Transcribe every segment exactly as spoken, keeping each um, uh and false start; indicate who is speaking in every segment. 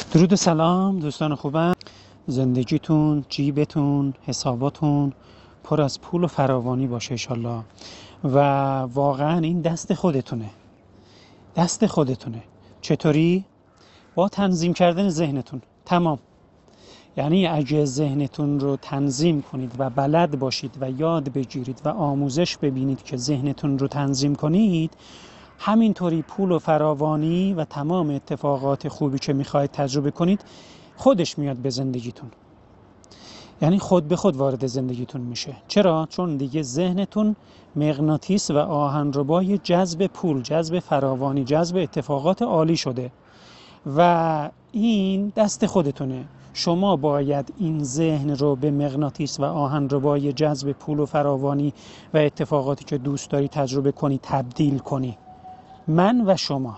Speaker 1: درود و سلام دوستان خوبم. زندگیتون، جیبتون، حساباتون پر از پول و فراوانی باشه انشالله. و واقعا این دست خودتونه دست خودتونه چطوری؟ با تنظیم کردن ذهنتون. تمام. یعنی اگه ذهنتون رو تنظیم کنید و بلد باشید و یاد بگیرید و آموزش ببینید که ذهنتون رو تنظیم کنید، همینطوری پول و فراوانی و تمام اتفاقات خوبی که میخواید تجربه کنید خودش میاد به زندگیتون. یعنی خود به خود وارد زندگیتون میشه. چرا؟ چون دیگه ذهنتون مغناطیس و آهنربای جذب پول، جذب فراوانی، جذب اتفاقات عالی شده و این دست خودتونه. شما باید این ذهن رو به مغناطیس و آهنربای جذب پول و فراوانی و اتفاقاتی که دوست داری تجربه کنی تبدیل کنی. من و شما.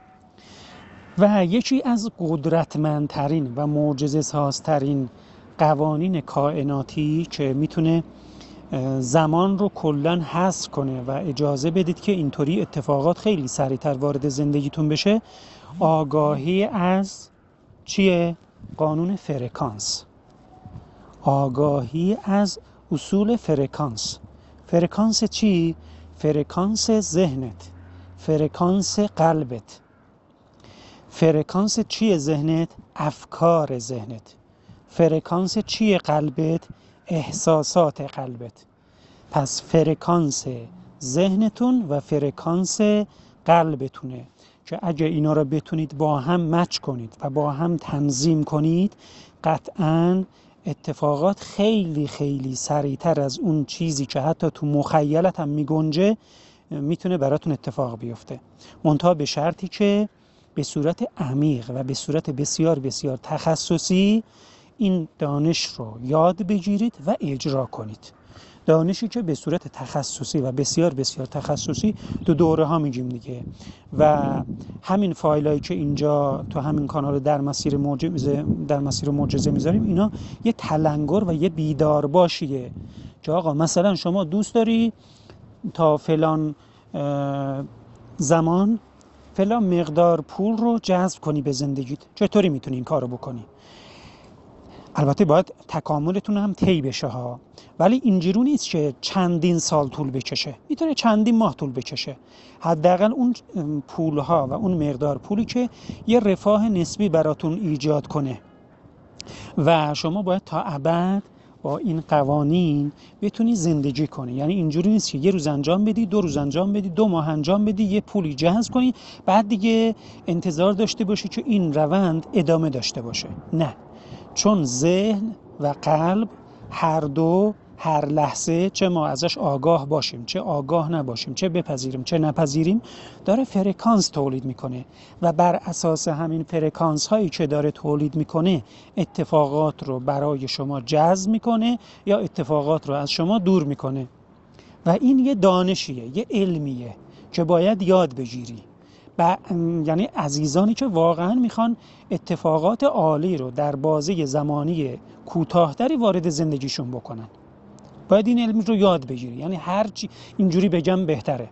Speaker 1: و یکی از قدرتمندترین و معجزه‌سازترین قوانین کائناتی که میتونه زمان رو کلاً حذف کنه و اجازه بدید که اینطوری اتفاقات خیلی سریعتر وارد زندگیتون بشه، آگاهی از چیه؟ قانون فرکانس. آگاهی از اصول فرکانس. فرکانس چی؟ فرکانس ذهنت، فرکانس قلبت. فرکانس چیه ذهنت؟ افکار ذهنت. فرکانس چیه قلبت؟ احساسات قلبت. پس فرکانس ذهنتون و فرکانس قلبتونه که اگه اینا رو بتونید با هم مچ کنید و با هم تنظیم کنید، قطعاً اتفاقات خیلی خیلی سریعتر از اون چیزی که حتی تو مخیلت هم میگنجه میتونه براتون اتفاق بیفته. منتها به شرطی که به صورت عمیق و به صورت بسیار بسیار تخصصی این دانش رو یاد بگیرید و اجرا کنید. دانشی که به صورت تخصصی و بسیار بسیار تخصصی دو دوره ها میگیم دیگه. و همین فایلایی که اینجا تو همین کانال در مسیر معجزه در مسیر معجزه میذاریم، اینا یه تلنگر و یه بیدار باشیه که آقا مثلا شما دوست داری تا فلان زمان فلان مقدار پول رو جذب کنی به زندگیت. چطوری میتونی این کارو بکنی؟ البته باید تکاملتون هم طی بشه ها، ولی اینجوری نیست که چندین سال طول بکشه، میتونه چندین ماه طول بکشه. حداقل اون پول ها و اون مقدار پولی که یه رفاه نسبی براتون ایجاد کنه و شما باید تا ابد با این قوانین بتونی زندگی کنی. یعنی اینجوری نیست که یه روز انجام بدی، دو روز انجام بدی، دو ماه انجام بدی، یه پولی جذب کنی، بعد دیگه انتظار داشته باشی که این روند ادامه داشته باشه. نه، چون ذهن و قلب هر دو هر لحظه، چه ما ازش آگاه باشیم چه آگاه نباشیم، چه بپذیریم چه نپذیریم، داره فرکانس تولید میکنه و بر اساس همین فرکانس هایی که داره تولید میکنه اتفاقات رو برای شما جذب میکنه یا اتفاقات رو از شما دور میکنه. و این یه دانشیه، یه علمیه که باید یاد بگیری. ب... یعنی عزیزانی که واقعا میخوان اتفاقات عالی رو در بازه زمانی کوتاه‌تری وارد زندگیشون بکنن، باید این علم رو یاد بگیری. یعنی هر چی اینجوری بگم بهتره،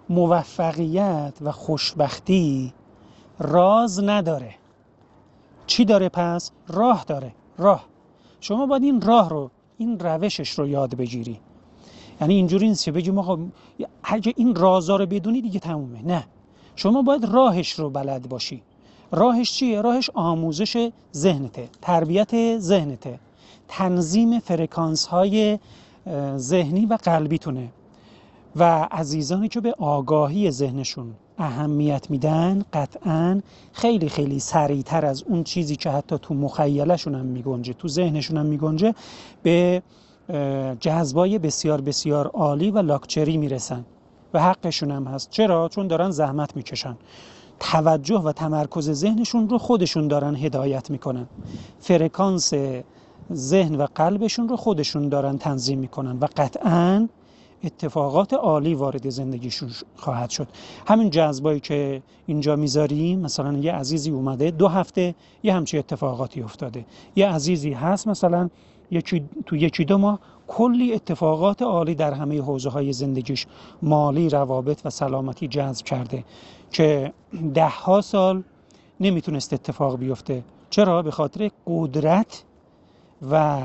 Speaker 1: موفقیت و خوشبختی راز نداره. چی داره پس؟ راه داره. راه. شما باید این راه رو، این روشش رو یاد بگیری. یعنی اینجوری نیست که بگیم آقا اگه این رازا رو بدونی دیگه تمومه. نه، شما باید راهش رو بلد باشی. راهش چیه؟ راهش آموزش ذهنته، تربیت ذهنته، تنظیم فرکانس های ذهنی و قلبیتونه. و عزیزانی که به آگاهی ذهنشون اهمیت میدن قطعاً خیلی خیلی سریعتر از اون چیزی که حتی تو مخیلشون هم میگنجه، تو ذهنشون هم میگنجه، به جذبای بسیار بسیار عالی و لاکچری میرسن و حقشون هم هست. چرا؟ چون دارن زحمت میکشن، توجه و تمرکز ذهنشون رو خودشون دارن هدایت میکنن، فرکانس ذهن و قلبشون رو خودشون دارن تنظیم میکنن و قطعاً اتفاقات عالی وارد زندگیشون خواهد شد. همین جذبایی که اینجا میذاریم، مثلا یه عزیزی اومده دو هفته یه همچین اتفاقاتی افتاده، یه عزیزی هست مثلا یکی تو یکی دو ماه کلی اتفاقات عالی در همه حوزه های زندگیش، مالی، روابط و سلامتی جذب کرده که ده ها سال نمیتونست اتفاق بیفته. چرا؟ به خاطر قدرت و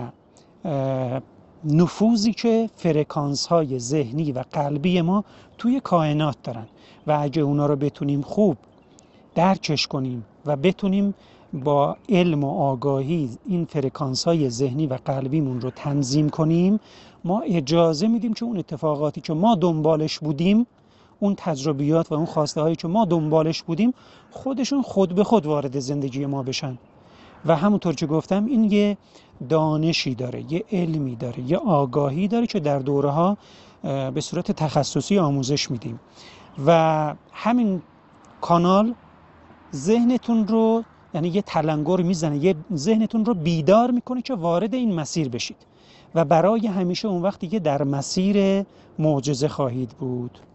Speaker 1: نفوذی که فرکانس های ذهنی و قلبی ما توی کائنات دارن و اگه اونا رو بتونیم خوب درکش کنیم و بتونیم با علم و آگاهی این فرکانس های ذهنی و قلبیمون رو تنظیم کنیم، ما اجازه میدیم که اون اتفاقاتی که ما دنبالش بودیم، اون تجربیات و اون خواسته هایی که ما دنبالش بودیم، خودشون خود به خود وارد زندگی ما بشن. و همونطور که گفتم این یه دانشی داره، یه علمی داره، یه آگاهی داره که در دوره ها به صورت تخصصی آموزش میدیم و همین کانال ذهنتون رو، یعنی یه تلنگر میزنه، یه ذهنتون رو بیدار میکنه که وارد این مسیر بشید و برای همیشه اون وقتی که در مسیر معجزه خواهید بود.